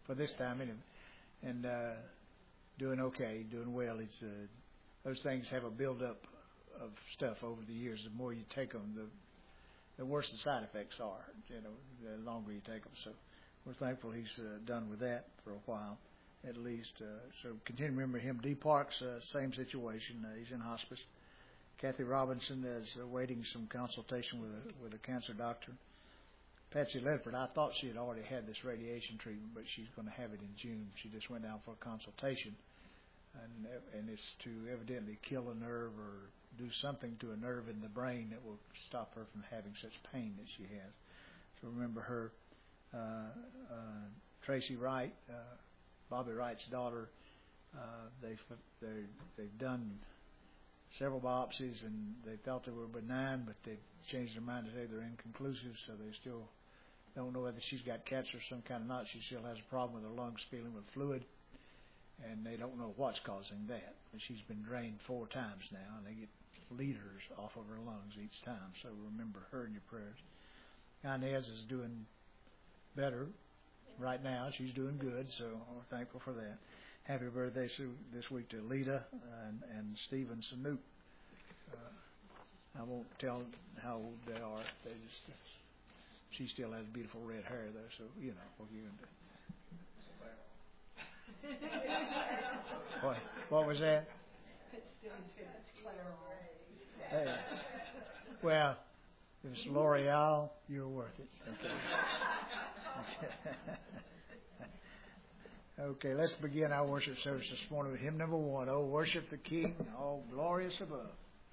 for this time anyway. And doing okay, doing well. It's those things have a build-up of stuff over the years. The more you take them, the worse the side effects are, the longer you take them. So we're thankful he's done with that for a while, at least. So continue to remember him. D. Parks, same situation. He's in hospice. Kathy Robinson is awaiting some consultation with a cancer doctor. Patsy Ledford, I thought she had already had this radiation treatment, but she's going to have it in June. She just went down for a consultation, and it's to evidently kill a nerve or do something to a nerve in the brain that will stop her from having such pain that she has. So remember her. Tracy Wright, Bobby Wright's daughter, they've done several biopsies and they felt they were benign, but they've changed their mind to say they're inconclusive, so they still don't know whether she's got cancer of some kind or not. She still has a problem with her lungs filling with fluid, and they don't know what's causing that. But she's been drained 4 times now, and they get liters off of her lungs each time. So remember her in your prayers. Inez is doing better right now. She's doing good, so we're thankful for that. Happy birthday this week to Lita and Stephen Sanook. I won't tell how old they are. They just she still has beautiful red hair though, so what you can do. What was that? Hey. Well, if it's L'Oreal, you're worth it. Okay. Okay, let's begin our worship service this morning with hymn number 1. Oh, worship the King, all glorious above.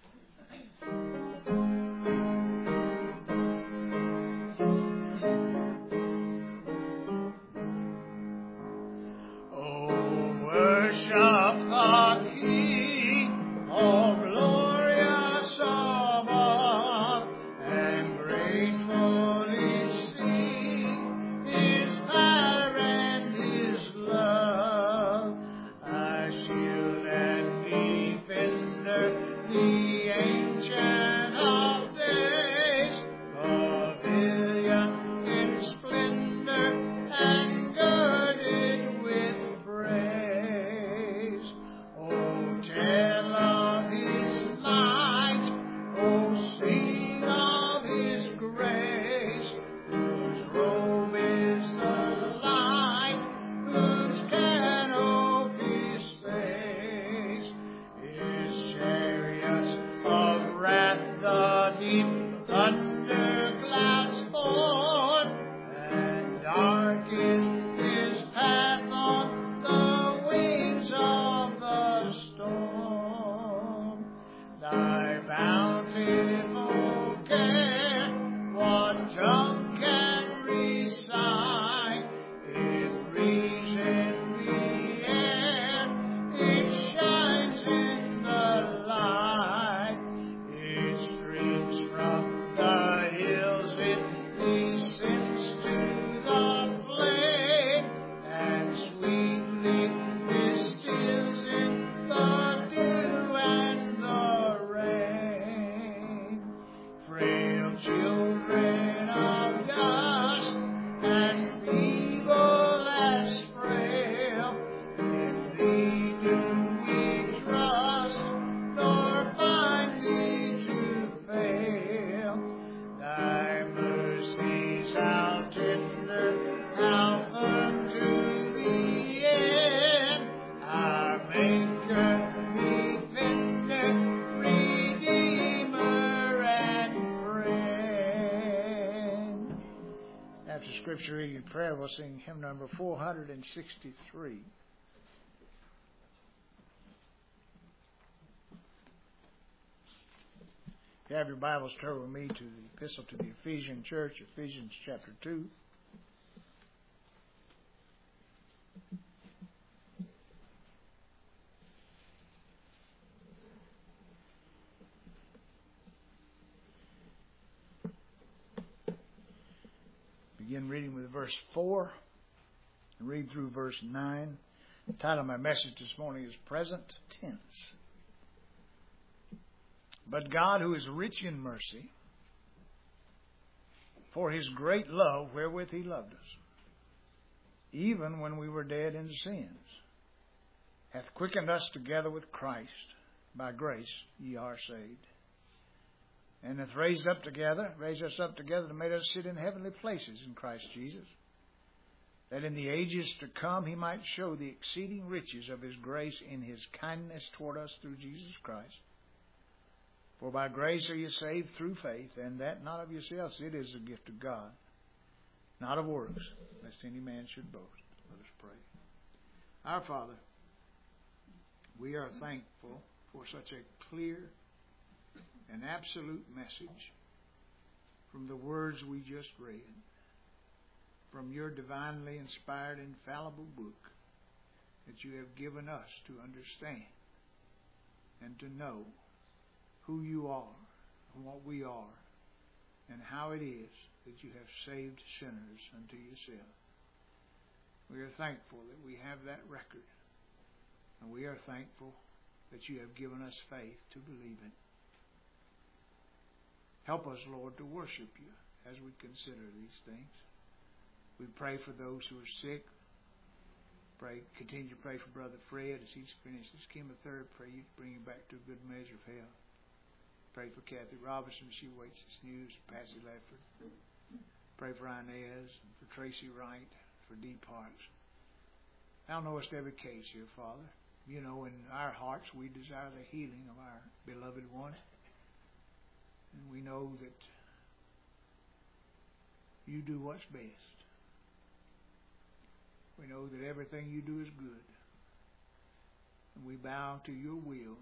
Scripture reading and prayer, we'll sing hymn number 463. If you have your Bibles, turn with me to the Epistle to the Ephesian Church, Ephesians chapter 2. Begin reading with verse 4 and read through verse 9. The title of my message this morning is Present Tense. But God, who is rich in mercy, for his great love wherewith he loved us, even when we were dead in sins, hath quickened us together with Christ. By grace ye are saved. And hath raised us up together to make us sit in heavenly places in Christ Jesus, that in the ages to come he might show the exceeding riches of his grace in his kindness toward us through Jesus Christ. For by grace are you saved through faith, and that not of yourselves, it is a gift of God, not of works, lest any man should boast. Let us pray. Our Father, we are thankful for such a clear and absolute message from the words we just read, from your divinely inspired, infallible book that you have given us to understand and to know who you are and what we are and how it is that you have saved sinners unto yourself. We are thankful that we have that record, and we are thankful that you have given us faith to believe it. Help us, Lord, to worship you as we consider these things. We pray for those who are sick. Continue to pray for Brother Fred as he's finished his chemotherapy. Pray you bring him back to a good measure of health. Pray for Kathy Robinson. She waits this news. Patsy Ledford. Pray for Inez, for Tracy Wright, for Dee Parks. Thou knowest every case here, Father. You know, in our hearts we desire the healing of our beloved one. And we know that you do what's best. We know that everything you do is good. And we bow to your will,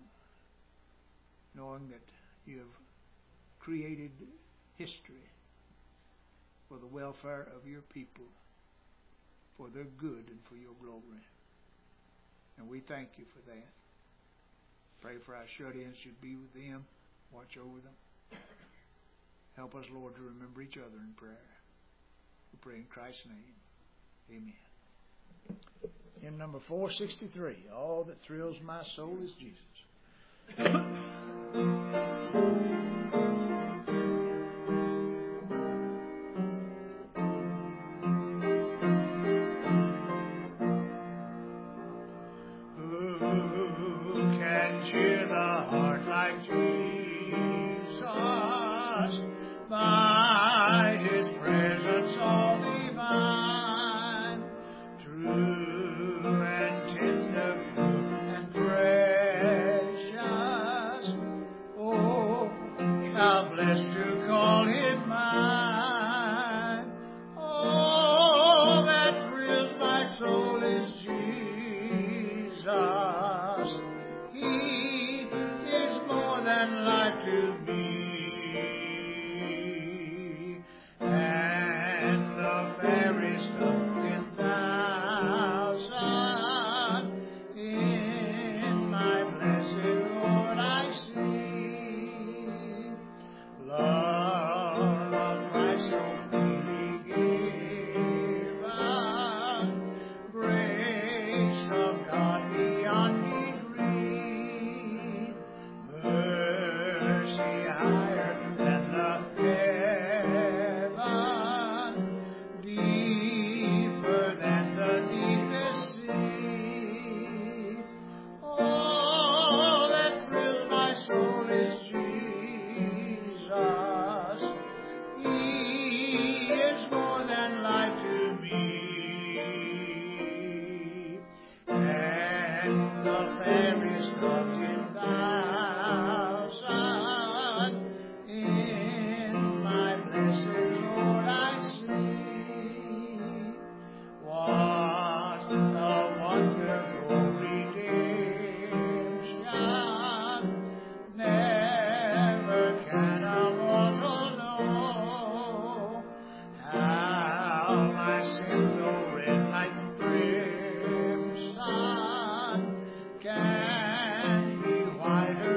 knowing that you have created history for the welfare of your people, for their good and for your glory. And we thank you for that. Pray for our shut-ins should be with them. Watch over them. Help us, Lord, to remember each other in prayer. We pray in Christ's name. Amen. Hymn number 463, All That Thrills My Soul is Jesus. Whiter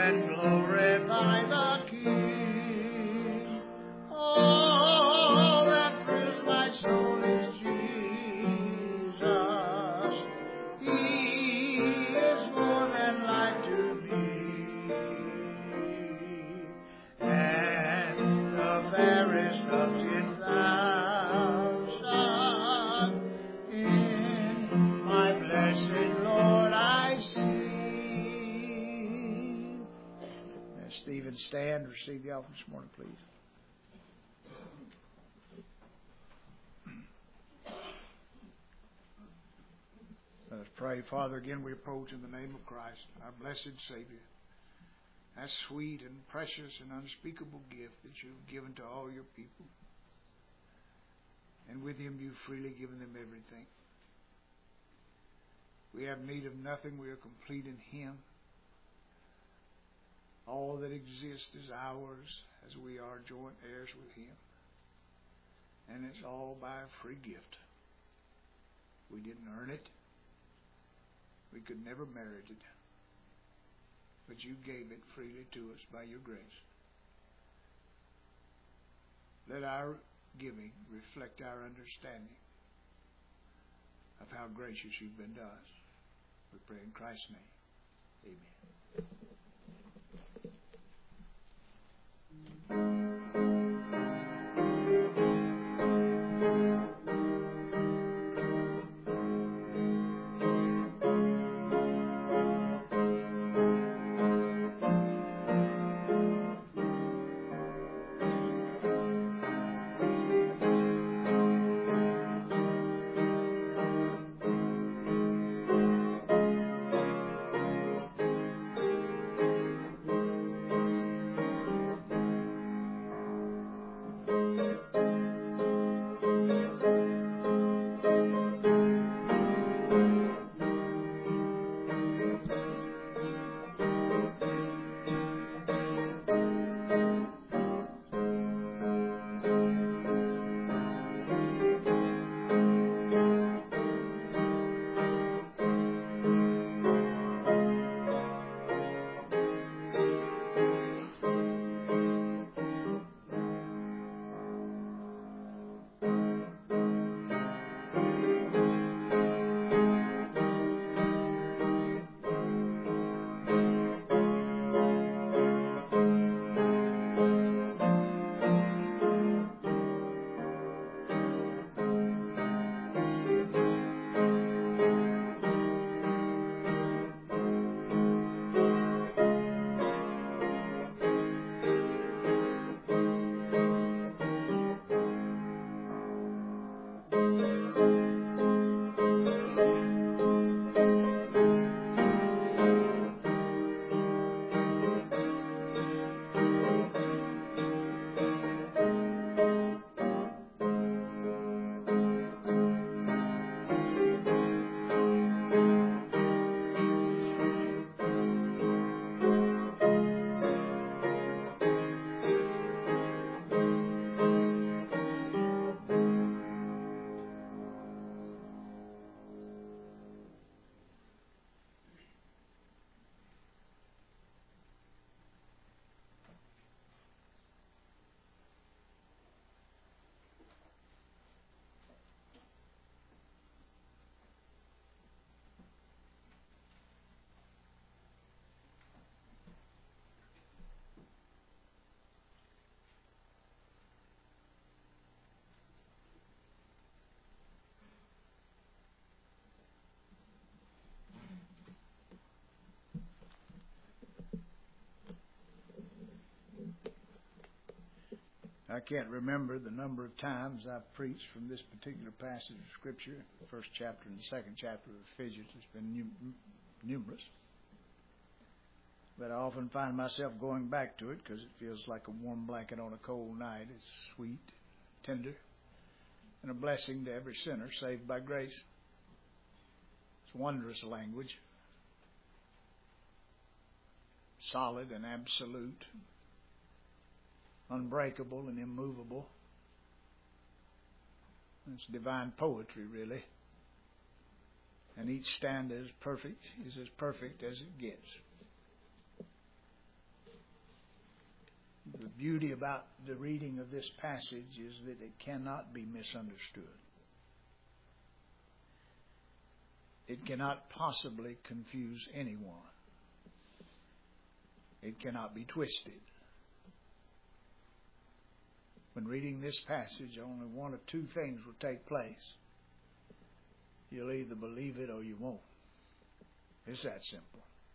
and glorify the King. All that thrills my soul is Jesus. He is more than life to me, and the fairest of 10,000 in my blessed Lord I see. Stephen, stand. Receive the offering this morning, please. Let us pray. Father, again we approach in the name of Christ, our blessed Savior. That sweet and precious and unspeakable gift that you've given to all your people. And with Him you've freely given them everything. We have need of nothing. We are complete in Him. All that exists is ours as we are joint heirs with Him. And it's all by a free gift. We didn't earn it. We could never merit it. But you gave it freely to us by your grace. Let our giving reflect our understanding of how gracious you've been to us. We pray in Christ's name. Amen. I can't remember the number of times I've preached from this particular passage of Scripture, the first chapter and the second chapter of Ephesians. It's been numerous. But I often find myself going back to it because it feels like a warm blanket on a cold night. It's sweet, tender, and a blessing to every sinner saved by grace. It's wondrous language, solid and absolute, unbreakable and immovable. It's divine poetry, really. And each stanza is as perfect as it gets. beauty about the reading of this passage is that it cannot be misunderstood. It cannot possibly confuse anyone. It cannot be twisted. When reading this passage, only one of two things will take place. You'll either believe it or you won't. It's that simple.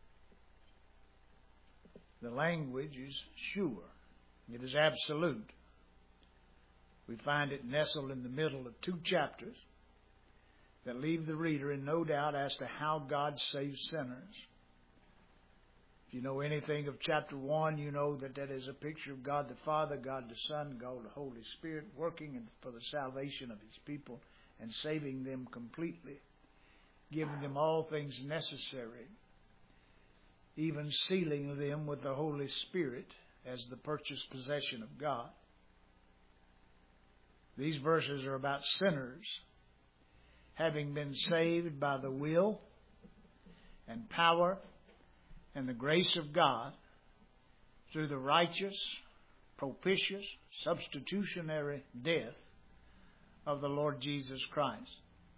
The language is sure. It is absolute. We find it nestled in the middle of two chapters that leave the reader in no doubt as to how God saves sinners. If you know anything of chapter 1, you know that that is a picture of God the Father, God the Son, God the Holy Spirit working for the salvation of His people and saving them completely, giving them all things necessary, even sealing them with the Holy Spirit as the purchased possession of God. These verses are about sinners having been saved by the will and power and the grace of God through the righteous, propitious, substitutionary death of the Lord Jesus Christ.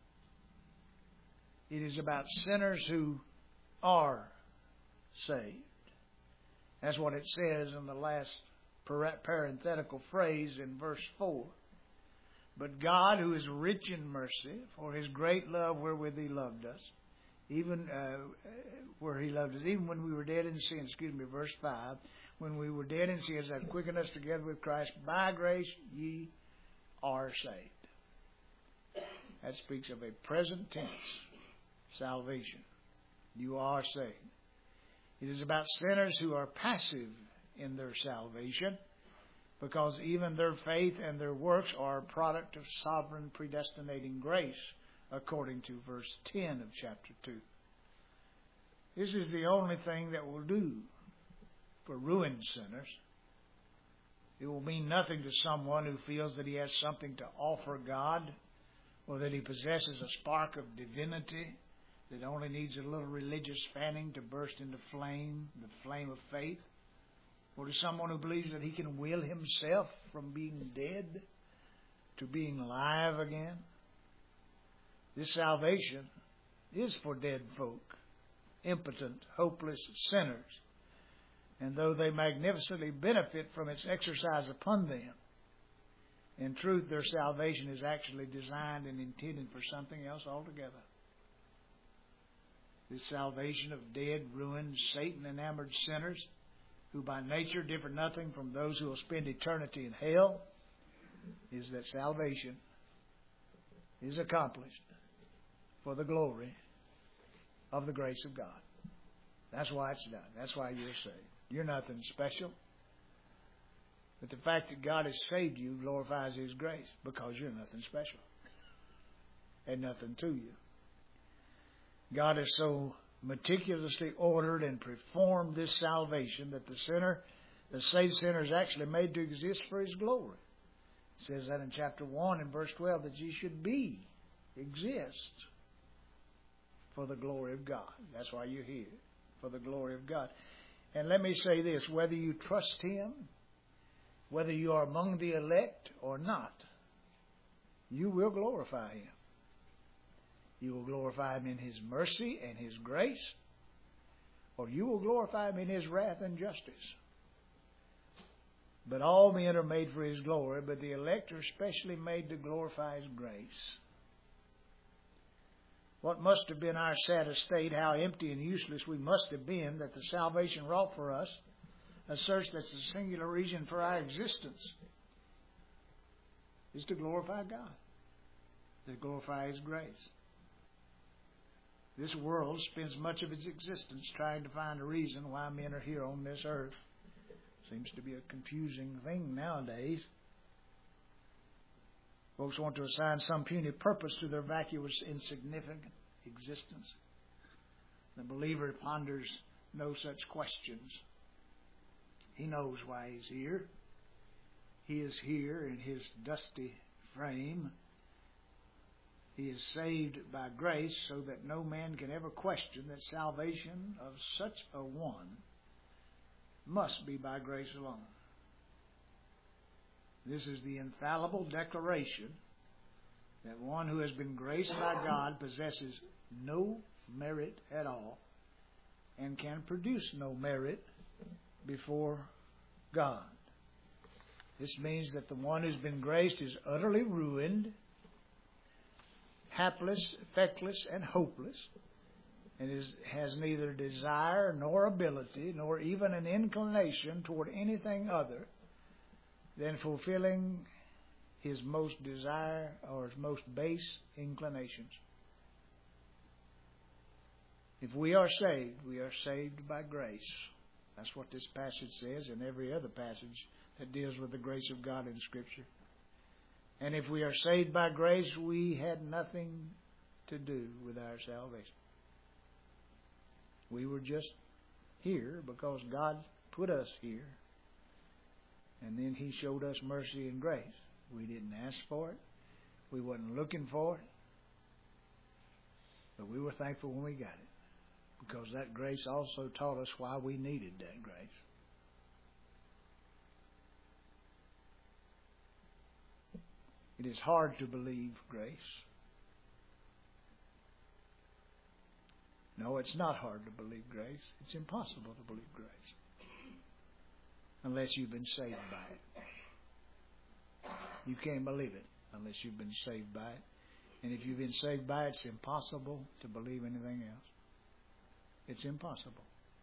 It is about sinners who are saved. That's what it says in the last parenthetical phrase in verse 4. But God, who is rich in mercy, for His great love wherewith He loved us, even when we were dead in sins, verse 5, when we were dead in sins, hath quickened us together with Christ, by grace ye are saved. That speaks of a present tense salvation. You are saved. It is about sinners who are passive in their salvation, because even their faith and their works are a product of sovereign predestinating grace, according to verse 10 of chapter 2. This is the only thing that will do for ruined sinners. It will mean nothing to someone who feels that he has something to offer God, or that he possesses a spark of divinity that only needs a little religious fanning to burst into flame, the flame of faith. Or to someone who believes that he can will himself from being dead to being alive again. This salvation is for dead folk, impotent, hopeless sinners. And though they magnificently benefit from its exercise upon them, in truth their salvation is actually designed and intended for something else altogether. This salvation of dead, ruined, Satan-enamored sinners, who by nature differ nothing from those who will spend eternity in hell, is that salvation is accomplished for the glory of the grace of God. That's why it's done. That's why you're saved. You're nothing special. But the fact that God has saved you glorifies His grace, because you're nothing special and nothing to you. God has so meticulously ordered and performed this salvation that the saved sinner is actually made to exist for His glory. It says that in chapter 1 and verse 12, that ye should exist for the glory of God. That's why you're here, for the glory of God. And let me say this, whether you trust Him, whether you are among the elect or not, you will glorify Him. You will glorify Him in His mercy and His grace, or you will glorify Him in His wrath and justice. But all men are made for His glory, but the elect are specially made to glorify His grace. What must have been our sad estate, how empty and useless we must have been, that the salvation wrought for us asserts that the singular reason for our existence is to glorify God, to glorify His grace. This world spends much of its existence trying to find a reason why men are here on this earth. Seems to be a confusing thing nowadays. Folks want to assign some puny purpose to their vacuous, insignificant existence. The believer ponders no such questions. He knows why he's here. He is here in his dusty frame. He is saved by grace, so that no man can ever question that salvation of such a one must be by grace alone. This is the infallible declaration that one who has been graced by God possesses no merit at all and can produce no merit before God. This means that the one who's been graced is utterly ruined, hapless, feckless, and hopeless, and has neither desire nor ability nor even an inclination toward anything other than fulfilling his most desire or his most base inclinations. If we are saved by grace. That's what this passage says, and every other passage that deals with the grace of God in Scripture. And if we are saved by grace, we had nothing to do with our salvation. We were just here because God put us here. And then He showed us mercy and grace. We didn't ask for it. We wasn't looking for it. But we were thankful when we got it. Because that grace also taught us why we needed that grace. It is hard to believe grace. No, it's not hard to believe grace. It's impossible to believe grace. Unless you've been saved by it. You can't believe it unless you've been saved by it. And if you've been saved by it, it's impossible to believe anything else. It's impossible.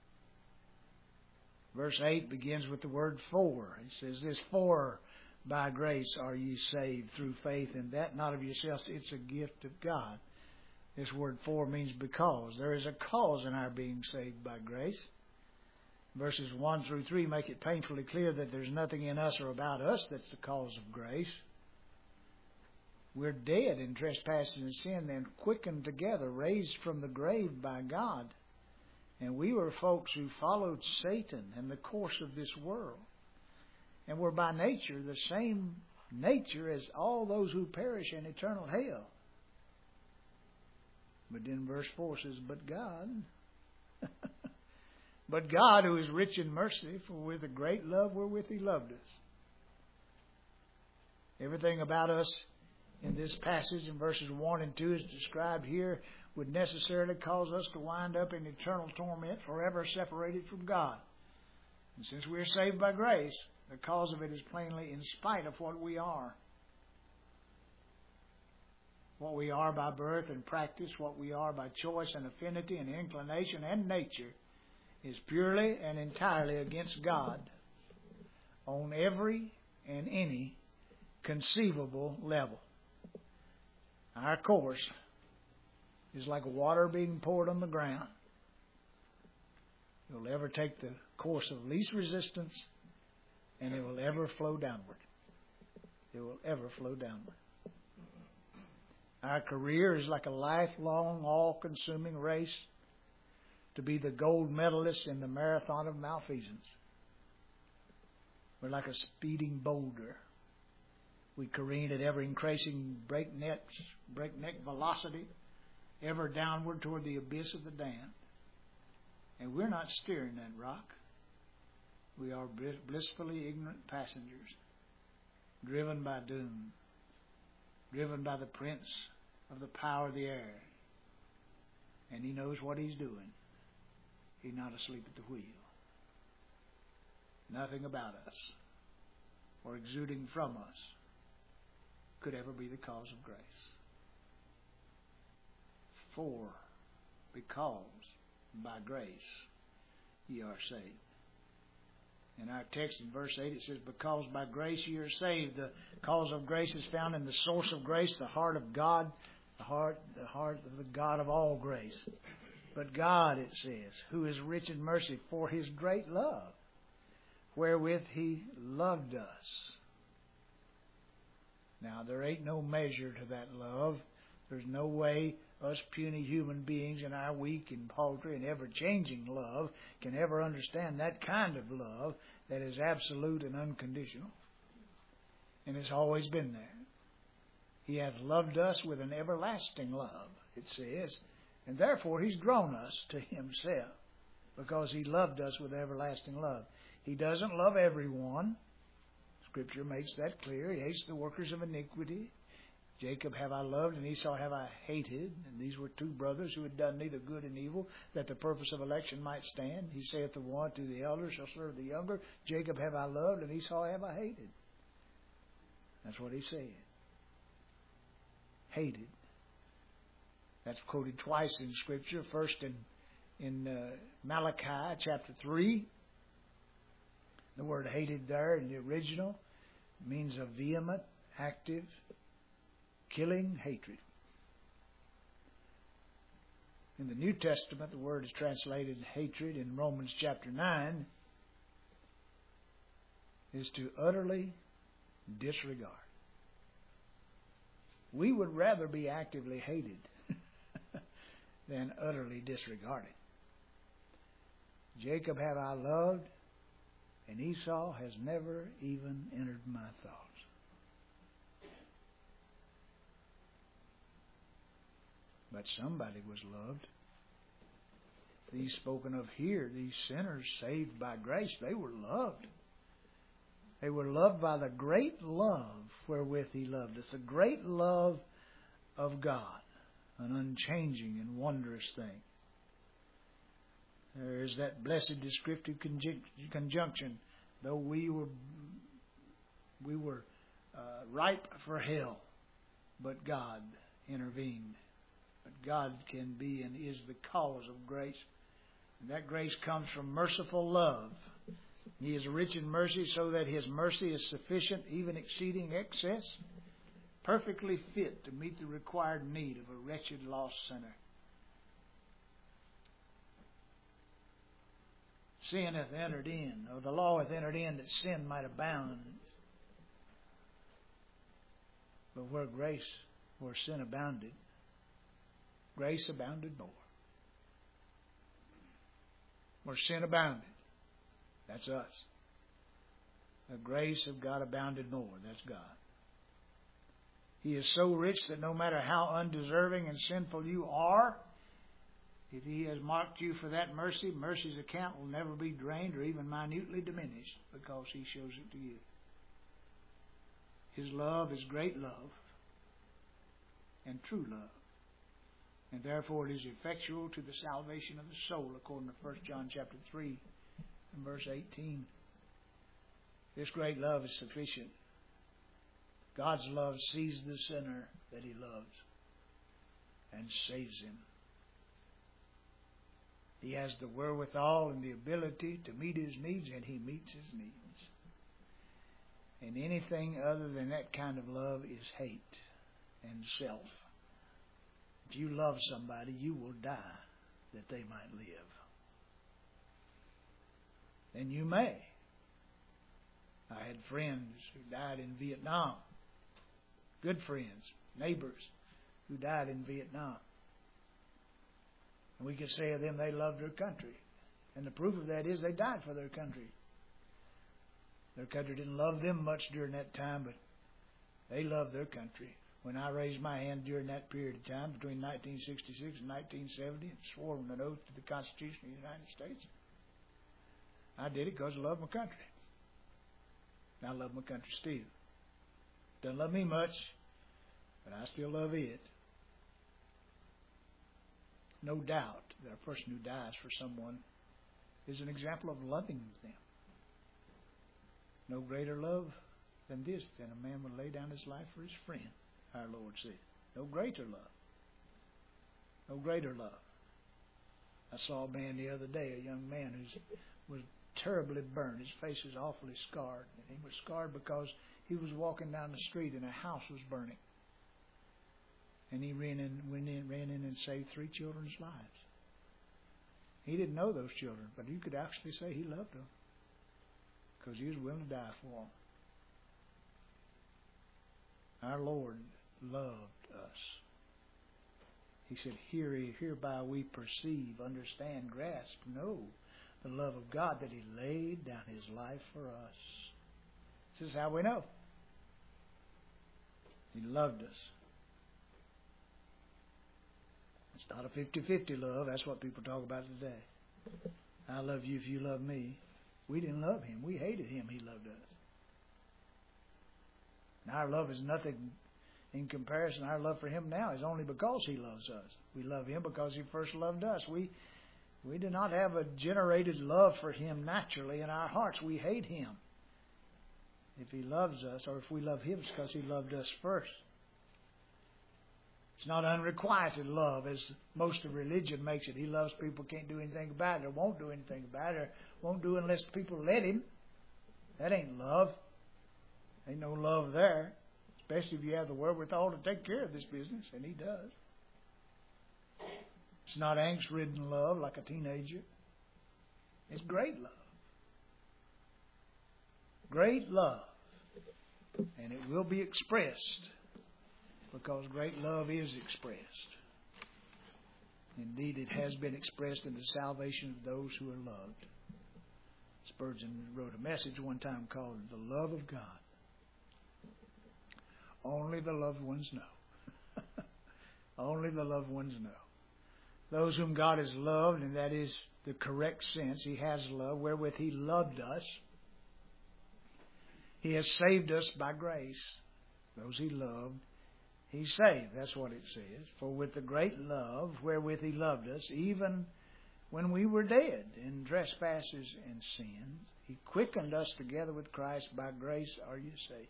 Verse 8 begins with the word for. It says this, for by grace are ye saved through faith, and that not of yourselves. It's a gift of God. This word for means because. There is a cause in our being saved by grace. Verses 1 through 3 make it painfully clear that there's nothing in us or about us that's the cause of grace. We're dead in trespasses and sin, and quickened together, raised from the grave by God. And we were folks who followed Satan and the course of this world. And we're by nature the same nature as all those who perish in eternal hell. But then verse 4 says, but God, but God who is rich in mercy, for with a great love wherewith He loved us. Everything about us in this passage in verses 1 and 2 is described here would necessarily cause us to wind up in eternal torment, forever separated from God. And since we are saved by grace, the cause of it is plainly in spite of what we are. What we are by birth and practice, what we are by choice and affinity and inclination and nature, is purely and entirely against God on every and any conceivable level. Our course is like water being poured on the ground. It will ever take the course of least resistance, and it will ever flow downward. It will ever flow downward. Our career is like a lifelong, all-consuming race to be the gold medalist in the marathon of malfeasance. We're like a speeding boulder. We careen at ever-increasing breakneck velocity, ever downward toward the abyss of the damned. And we're not steering that rock. We are blissfully ignorant passengers, driven by doom, driven by the prince of the power of the air. And he knows what he's doing. He's not asleep at the wheel. Nothing about us or exuding from us could ever be the cause of grace. For, because, by grace, ye are saved. In our text in verse 8 it says, because by grace ye are saved. The cause of grace is found in the source of grace, the heart of God, the heart of the God of all grace. But God, it says, who is rich in mercy, for His great love, wherewith He loved us. Now, there ain't no measure to that love. There's no way us puny human beings in our weak and paltry and ever-changing love can ever understand that kind of love that is absolute and unconditional. And it's always been there. He hath loved us with an everlasting love, it says, and therefore He's drawn us to Himself because He loved us with everlasting love. He doesn't love everyone. Scripture makes that clear. He hates the workers of iniquity. Jacob have I loved, and Esau have I hated. And these were two brothers who had done neither good nor evil, that the purpose of election might stand. He saith the one to the elder shall serve the younger. Jacob have I loved, and Esau have I hated. That's what he said. Hated. That's quoted twice in Scripture. First in Malachi chapter 3. The word hated there in the original means a vehement, active, killing hatred. In the New Testament, the word is translated hatred in Romans chapter 9 is to utterly disregard. We would rather be actively hated than utterly disregarded. Jacob have I loved, and Esau has never even entered my thoughts. But somebody was loved. These spoken of here, these sinners saved by grace, they were loved. They were loved by the great love wherewith He loved us. The great love of God, an unchanging and wondrous thing. There is that blessed descriptive conjunction. Though we were ripe for hell, but God intervened. But God can be and is the cause of grace. And that grace comes from merciful love. He is rich in mercy, so that His mercy is sufficient, even exceeding excess, perfectly fit to meet the required need of a wretched lost sinner. Sin hath entered in, or the law hath entered in, that sin might abound. But where sin abounded, grace abounded more. Where sin abounded, that's us. The grace of God abounded more, that's God. He is so rich that no matter how undeserving and sinful you are, if He has marked you for that mercy, mercy's account will never be drained or even minutely diminished, because He shows it to you. His love is great love and true love. And therefore it is effectual to the salvation of the soul, according to 1 John chapter 3 and verse 18. This great love is sufficient. God's love sees the sinner that He loves and saves him. He has the wherewithal and the ability to meet his needs, and He meets his needs. And anything other than that kind of love is hate and self. If you love somebody, you will die that they might live. And you may. I had friends who died in Vietnam. Good friends, neighbors who died in Vietnam. And we could say of them they loved their country. And the proof of that is they died for their country. Their country didn't love them much during that time, but they loved their country. When I raised my hand during that period of time, between 1966 and 1970, and swore an oath to the Constitution of the United States, I did it because I love my country. I love my country still. Doesn't love me much, but I still love it. No doubt that a person who dies for someone is an example of loving them. No greater love than this, than a man would lay down his life for his friend, our Lord said. No greater love. No greater love. I saw a man the other day, a young man who was terribly burned. His face was awfully scarred. And he was scarred because he was walking down the street and a house was burning. And he ran in and saved 3 children's lives. He didn't know those children, but you could actually say he loved them, because He was willing to die for them. Our Lord loved us. He said, hereby we perceive, understand, grasp, know the love of God, that He laid down His life for us. This is how we know. He loved us. It's not a 50-50 love. That's what people talk about today. I love you if you love me. We didn't love Him. We hated Him. He loved us. And our love is nothing in comparison. Our love for Him now is only because He loves us. We love Him because He first loved us. We do not have a generated love for Him naturally in our hearts. We hate Him. If He loves us, or if we love Him, it's because He loved us first. It's not unrequited love, as most of religion makes it. He loves people, can't do anything about it, or won't do anything about it, or won't do unless people let Him. That ain't love. Ain't no love there. Especially if you have the wherewithal to take care of this business, and He does. It's not angst-ridden love like a teenager. It's great love. Great love. And it will be expressed, because great love is expressed. Indeed, it has been expressed in the salvation of those who are loved. Spurgeon wrote a message one time called The Love of God. Only the loved ones know. Only the loved ones know. Those whom God has loved, and that is the correct sense, He has love, wherewith He loved us. He has saved us by grace. Those He loved, He saved. That's what it says. For with the great love wherewith He loved us, even when we were dead in trespasses and sins, He quickened us together with Christ. By grace are you saved.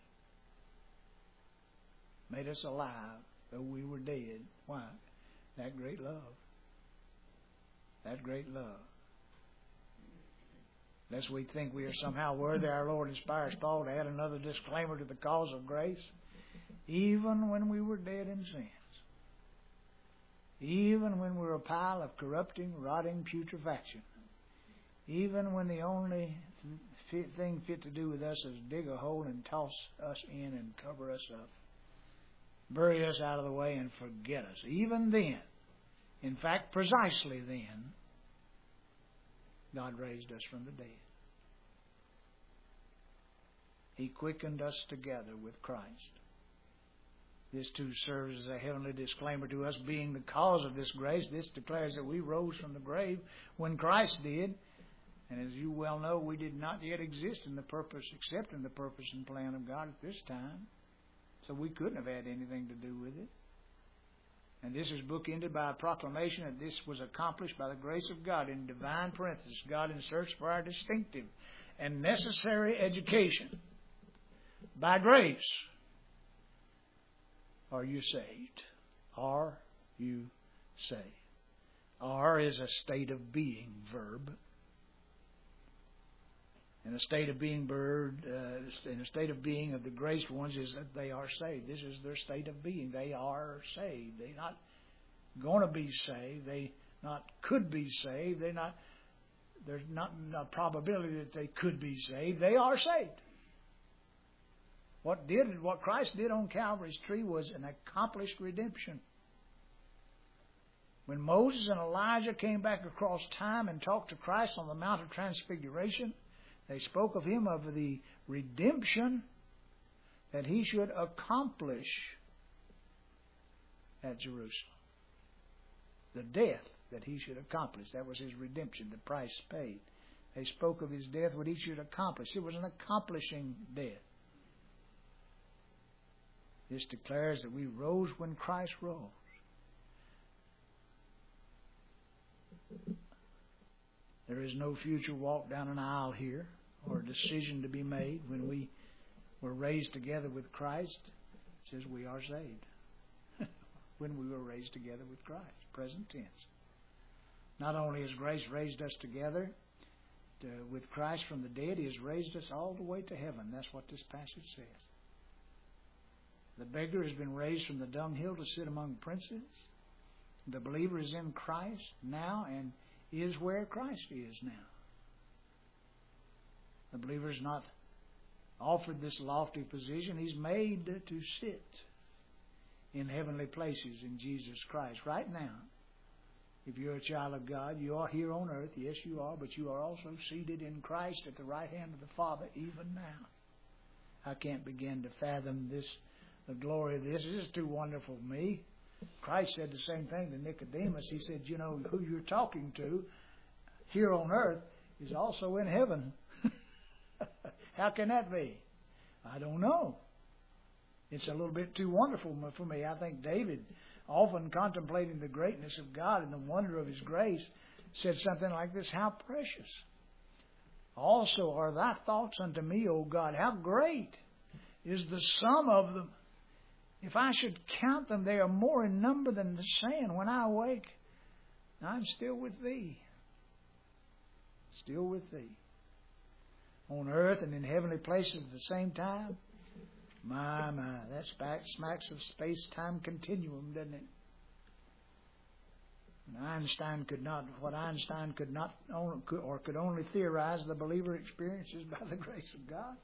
Made us alive, though we were dead. Why? That great love. That great love. Lest we think we are somehow worthy, our Lord inspires Paul to add another disclaimer to the cause of grace. Even when we were dead in sins, even when we were a pile of corrupting, rotting putrefaction, even when the only thing fit to do with us is dig a hole and toss us in and cover us up, bury us out of the way and forget us. Even then, in fact, precisely then, God raised us from the dead. He quickened us together with Christ. This too serves as a heavenly disclaimer to us, being the cause of this grace. This declares that we rose from the grave when Christ did. And as you well know, we did not yet exist in the purpose, except in the purpose and plan of God at this time. So we couldn't have had anything to do with it. And this is bookended by a proclamation that this was accomplished by the grace of God in divine parenthesis. God in search for our distinctive and necessary education. By grace are you saved. Are you saved? Are is a state of being verb. And a state of being of the graced ones is that they are saved. This is their state of being. They are saved. They're not going to be saved. They not could be saved. There's not a probability that they could be saved. They are saved. What Christ did on Calvary's tree was an accomplished redemption. When Moses and Elijah came back across time and talked to Christ on the Mount of Transfiguration, they spoke of Him, of the redemption that He should accomplish at Jerusalem. The death that He should accomplish. That was His redemption, the price paid. They spoke of His death, what He should accomplish. It was an accomplishing death. This declares that we rose when Christ rose. There is no future walk down an aisle here or a decision to be made. When we were raised together with Christ, it says we are saved. When we were raised together with Christ. Present tense. Not only has grace raised us together with Christ from the dead, He has raised us all the way to heaven. That's what this passage says. The beggar has been raised from the dunghill to sit among princes. The believer is in Christ now and is where Christ is now. The believer is not offered this lofty position. He's made to sit in heavenly places in Jesus Christ right now. If you're a child of God, you are here on earth. Yes, you are. But you are also seated in Christ at the right hand of the Father even now. I can't begin to fathom this, the glory of this. This is too wonderful for me. Christ said the same thing to Nicodemus. He said, you know, who you're talking to here on earth is also in heaven. How can that be? I don't know. It's a little bit too wonderful for me. I think David, often contemplating the greatness of God and the wonder of His grace, said something like this: how precious also are thy thoughts unto me, O God. How great is the sum of them. If I should count them, they are more in number than the sand. When I awake, I'm still with Thee. Still with Thee. On earth and in heavenly places at the same time. My, that smacks of space-time continuum, doesn't it? And Einstein could only theorize, the believer experiences by the grace of God.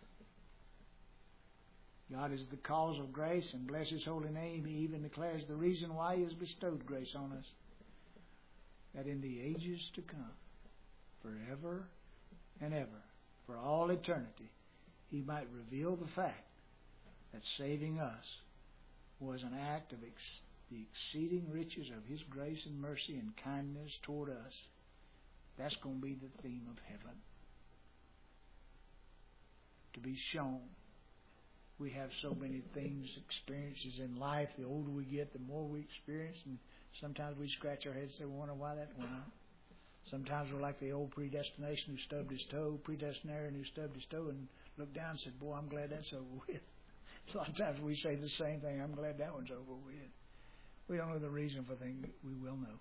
God is the cause of grace, and bless His holy name. He even declares the reason why He has bestowed grace on us, that in the ages to come, forever and ever, for all eternity, He might reveal the fact that saving us was an act of the exceeding riches of His grace and mercy and kindness toward us. That's going to be the theme of heaven. To be shown. We have so many things, experiences in life. The older we get, the more we experience. And sometimes we scratch our heads and say, we wonder why that went on. Sometimes we're like the old predestination who stubbed his toe, predestinarian who stubbed his toe and looked down and said, boy, I'm glad that's over with. A lot of times we say the same thing, I'm glad that one's over with. We don't know the reason for things, we will know.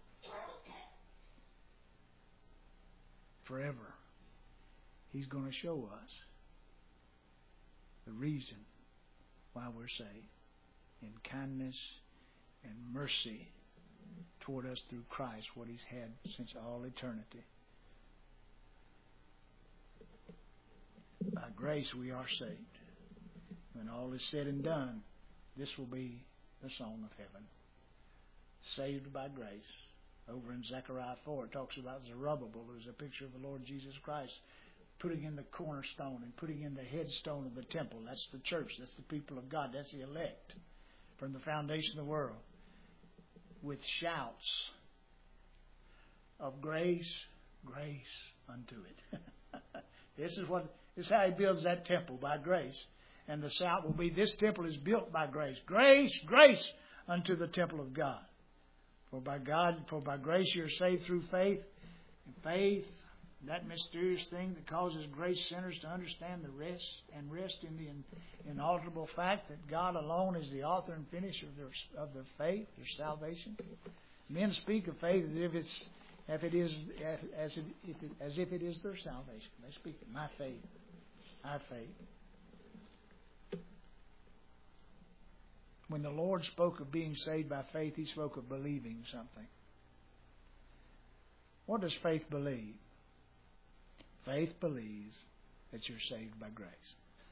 Forever, He's going to show us the reason why we're saved, in kindness and mercy toward us through Christ, what He's had since all eternity. By grace we are saved. When all is said and done, this will be the song of heaven. Saved by grace. Over in Zechariah 4, it talks about Zerubbabel, who's a picture of the Lord Jesus Christ, putting in the cornerstone and putting in the headstone of the temple. That's the church. That's the people of God. That's the elect from the foundation of the world. With shouts of grace, grace unto it. This is how He builds that temple, by grace. And the shout will be, this temple is built by grace. Grace, grace unto the temple of God. For by grace you're saved through faith. And faith, that mysterious thing that causes grace sinners to understand the rest in the inalterable fact that God alone is the author and finisher of their faith, their salvation. Men speak of faith as if it is their salvation. They speak of my faith, our faith. When the Lord spoke of being saved by faith, He spoke of believing something. What does faith believe? Faith believes that you're saved by grace.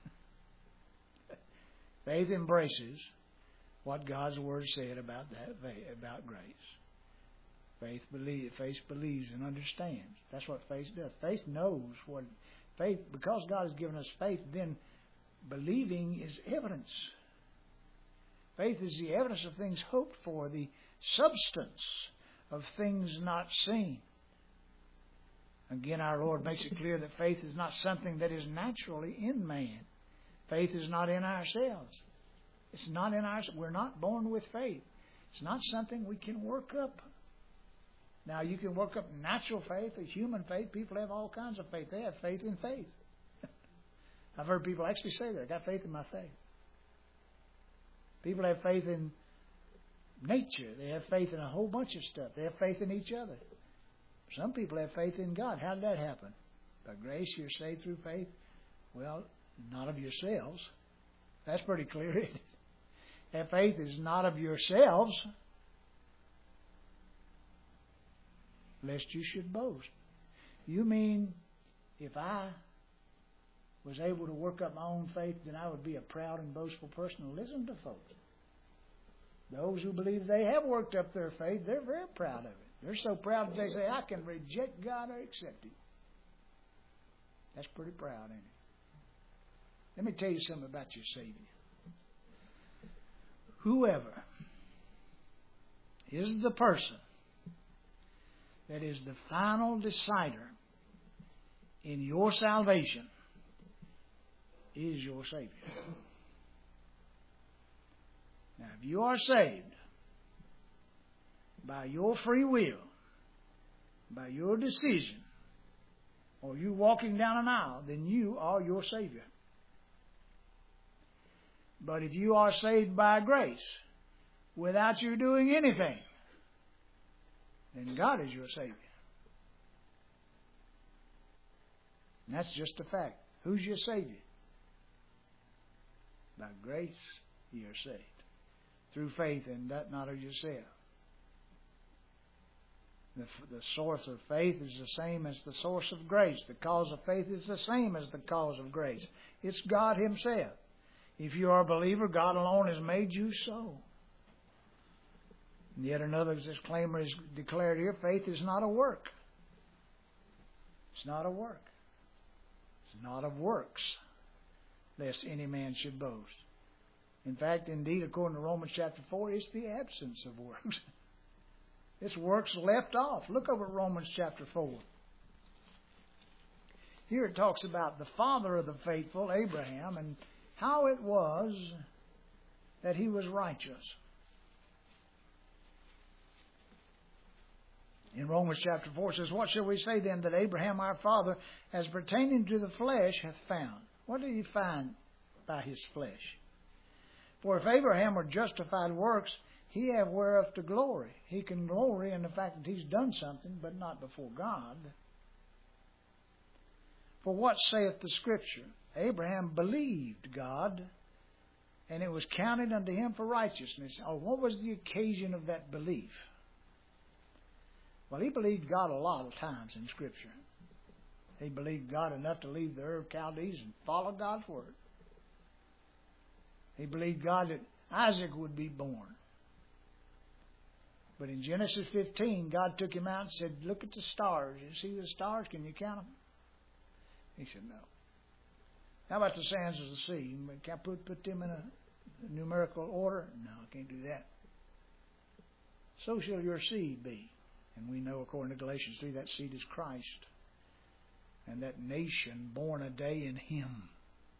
Faith embraces what God's Word said about grace. Faith believes and understands. That's what faith does. Faith knows what faith, because God has given us faith, then believing is evidence. Faith is the evidence of things hoped for, the substance of things not seen. Again, our Lord makes it clear that faith is not something that is naturally in man. Faith is not in ourselves. It's not in ours. We're not born with faith. It's not something we can work up. Now, you can work up natural faith or human faith. People have all kinds of faith. They have faith in faith. I've heard people actually say that. I got faith in my faith. People have faith in nature. They have faith in a whole bunch of stuff. They have faith in each other. Some people have faith in God. How did that happen? By grace you're saved through faith? Well, not of yourselves. That's pretty clear. That faith is not of yourselves, lest you should boast. You mean if I was able to work up my own faith, then I would be a proud and boastful person? Listen to folks. Those who believe they have worked up their faith, they're very proud of it. They're so proud that they say, I can reject God or accept Him. That's pretty proud, ain't it? Let me tell you something about your Savior. Whoever is the person that is the final decider in your salvation is your Savior. Now, if you are saved by your free will, by your decision, or you walking down an aisle, then you are your Savior. But if you are saved by grace, without you doing anything, then God is your Savior. And that's just a fact. Who's your Savior? By grace you are saved. Through faith, and that not of yourself. The source of faith is the same as the source of grace. The cause of faith is the same as the cause of grace. It's God Himself. If you are a believer, God alone has made you so. And yet another disclaimer is declared here, faith is not a work. It's not a work. It's not of works, lest any man should boast. In fact, indeed, according to Romans chapter 4, it's the absence of works. It's works left off. Look over at Romans chapter 4. Here it talks about the father of the faithful, Abraham, and how it was that he was righteous. In Romans chapter 4 it says, "What shall we say then that Abraham our father, as pertaining to the flesh, hath found?" What did he find by his flesh? "For if Abraham were justified works, he have whereof to glory." He can glory in the fact that he's done something, but not before God. "For what saith the Scripture? Abraham believed God, and it was counted unto him for righteousness." Oh, what was the occasion of that belief? Well, he believed God a lot of times in Scripture. He believed God enough to leave the Ur of Chaldees and follow God's word. He believed God that Isaac would be born. But in Genesis 15, God took him out and said, "Look at the stars. You see the stars? Can you count them?" He said, "No." "How about the sands of the sea? Can I put them in a numerical order?" "No, I can't do that." "So shall your seed be." And we know, according to Galatians 3, that seed is Christ. And that nation born a day in Him.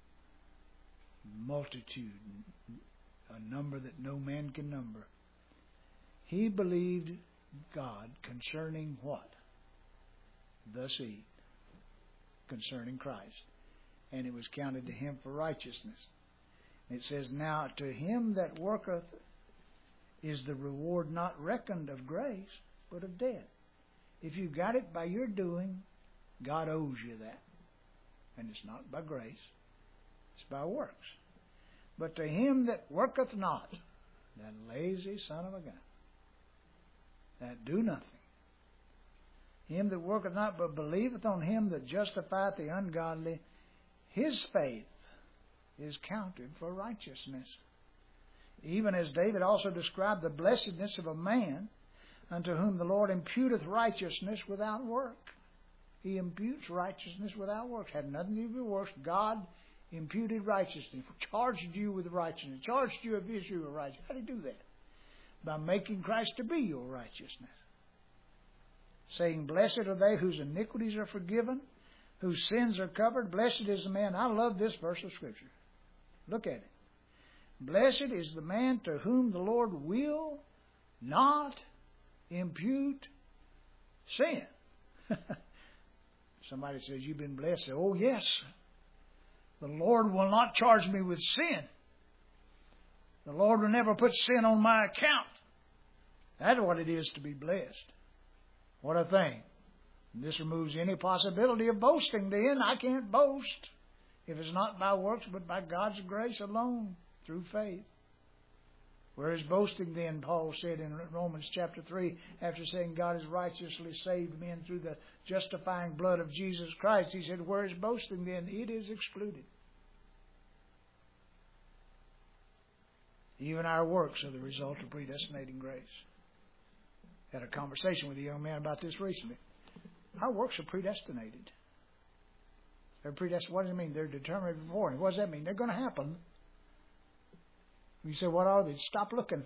Multitude, a number that no man can number. He believed God concerning what? The seed. Concerning Christ. And it was counted to him for righteousness. It says, "Now to him that worketh is the reward not reckoned of grace, but of debt." If you got it by your doing, God owes you that. And it's not by grace. It's by works. "But to him that worketh not," that lazy son of a gun, that do nothing, "him that worketh not, but believeth on him that justifieth the ungodly, his faith is counted for righteousness. Even as David also described the blessedness of a man unto whom the Lord imputeth righteousness without work." He imputes righteousness without works. Had nothing to do with works. God imputed righteousness. Charged you with righteousness. Charged you of issue of righteousness. How did He do that? By making Christ to be your righteousness. Saying, "Blessed are they whose iniquities are forgiven, whose sins are covered. Blessed is the man." I love this verse of Scripture. Look at it. "Blessed is the man to whom the Lord will not impute sin." Somebody says, "You've been blessed." Oh, yes. The Lord will not charge me with sin. The Lord will never put sin on my account. That's what it is to be blessed. What a thing. And this removes any possibility of boasting then. I can't boast if it's not by works, but by God's grace alone, through faith. Where is boasting then, Paul said in Romans chapter 3, after saying God has righteously saved men through the justifying blood of Jesus Christ. He said, where is boasting then? It is excluded. Even our works are the result of predestinating grace. Had a conversation with a young man about this recently. Our works are predestinated. They're predestinated. What does it mean? They're determined before. What does that mean? They're going to happen. You say, what are they? Stop looking.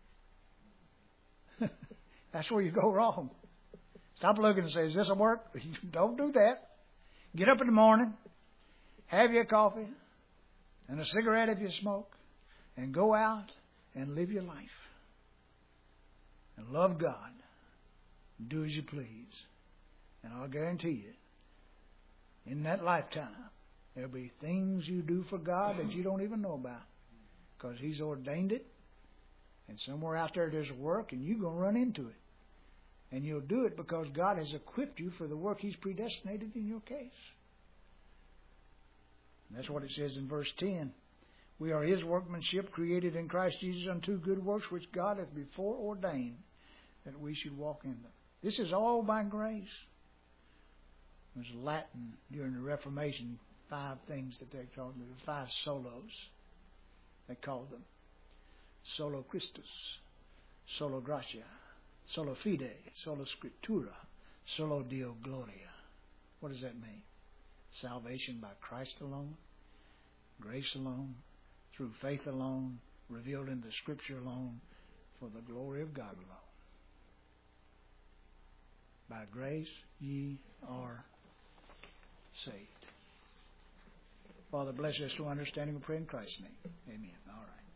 That's where you go wrong. Stop looking and say, is this a work? Don't do that. Get up in the morning, have your coffee and a cigarette if you smoke, and go out and live your life. And love God. Do as you please. And I'll guarantee you, in that lifetime, there'll be things you do for God that you don't even know about. Because He's ordained it. And somewhere out there there's work, and you're going to run into it. And you'll do it because God has equipped you for the work He's predestinated in your case. And that's what it says in verse 10. We are His workmanship, created in Christ Jesus unto good works, which God hath before ordained that we should walk in them. This is all by grace. It was Latin during the Reformation, 5 things that they called them, 5 solos. They called them. Solo Christus, solo gratia, solo fide, solo scriptura, solo Deo gloria. What does that mean? Salvation by Christ alone, grace alone, through faith alone, revealed in the Scripture alone, for the glory of God alone. By grace ye are saved. Father, bless us to understanding and pray in Christ's name. Amen. All right.